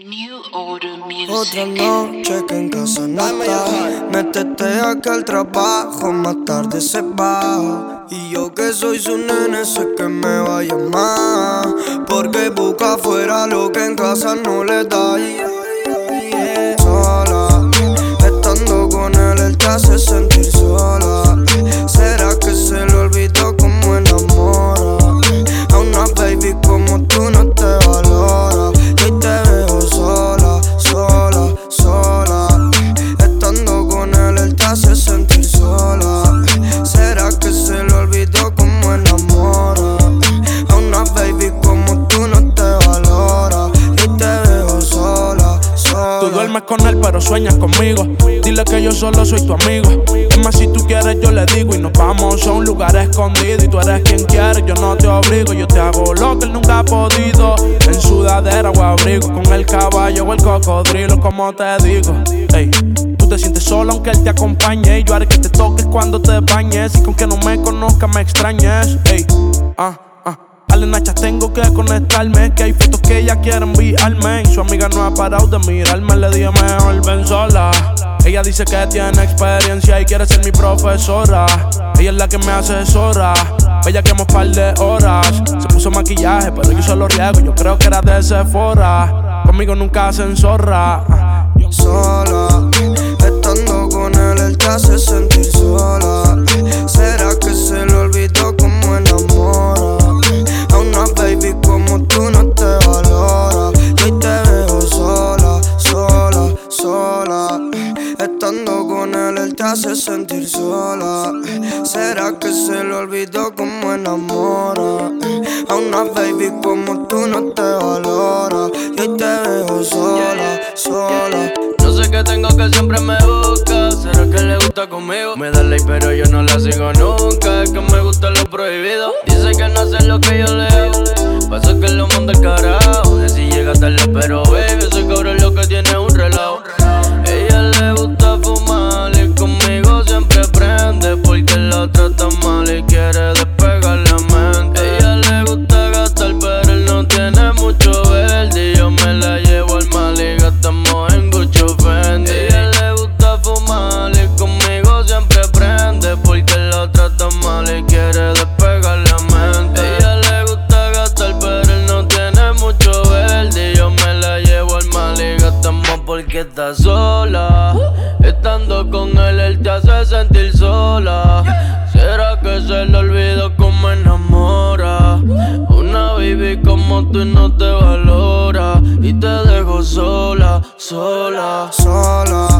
New Order Music. Otra noche que en casa no está. Métete aquí al trabajo, más tarde se va. Y yo que soy su nene sé que me va a llamar, porque busca afuera lo que en casa no le da. Sola, estando con él te hace sentir sola. ¿Será que se le olvidó cómo enamora? A una baby como tú no te valora. Y hoy te veo sola, sola, sola. Estando con él te hace sentir sola. ¿Será que se le olvidó cómo enamora? A una baby como tú no te valora. Y hoy te veo sola, sola. Tú duermes con él pero sueñas conmigo. Dile que yo solo soy tu amigo. Es más, si tú quieres yo le digo. Y nos vamos a un lugar escondido. Y tú eres quien quiere, yo no te obligo. Yo te hago lo que él nunca ha podido. En sudadera o abrigo, con el caballo o el cocodrilo, como te digo. Ey, tú te sientes sola aunque él te acompañe. Y yo haré que te toques cuando te bañes. Y con que no me conozca me extrañes. Ey, dale Nacha, tengo que conectarme, que hay fotos que ella quiere enviarme. Y su amiga no ha parado de mirarme. Le dije mejor ven sola. Ella dice que tiene experiencia y quiere ser mi profesora. Ella es la que me asesora. Ella quemó par de horas. Se puso maquillaje pero yo solo riego. Yo creo que era de Sephora. Conmigo nunca se enzorra. Sola, estando con él te hace sentir sola. ¿Será que se le olvidó cómo enamora? A una baby como tú no te valora. Y hoy te veo sola, sola, sola. Estando con él te hace sentir sola. ¿Será que se le olvidó cómo enamora? A una baby como tú no te valora. Y hoy te veo sola, sola. No sé qué tengo que siempre me busca. ¿Será que le gusta conmigo? Me da like pero yo no la sigo nunca. Es que me gusta lo prohibido. Dice que no hace lo que yo leo. Pasa que lo manda al carajo. De si llega tarde pero baby, ese cabrón lo que tiene es un relajo. Ella le gusta fumar y conmigo siempre prende, porque la trata mal y quiere despegar la mente. Ella le gusta gastar pero él no tiene mucho verde. Y yo me la llevo al mal y gastamos en Gucci Fendi. Ella le gusta fumar y conmigo siempre prende, porque la trata mal y quiere despegar la mente. Ella le gusta gastar pero él no tiene mucho verde. Y yo me la llevo al mal y gastamos porque está sola. Estando con él te hace sentir sola. ¿Será que se le olvidó cómo enamora? Una baby como tú no te valora. Y te dejo sola, sola. Sola,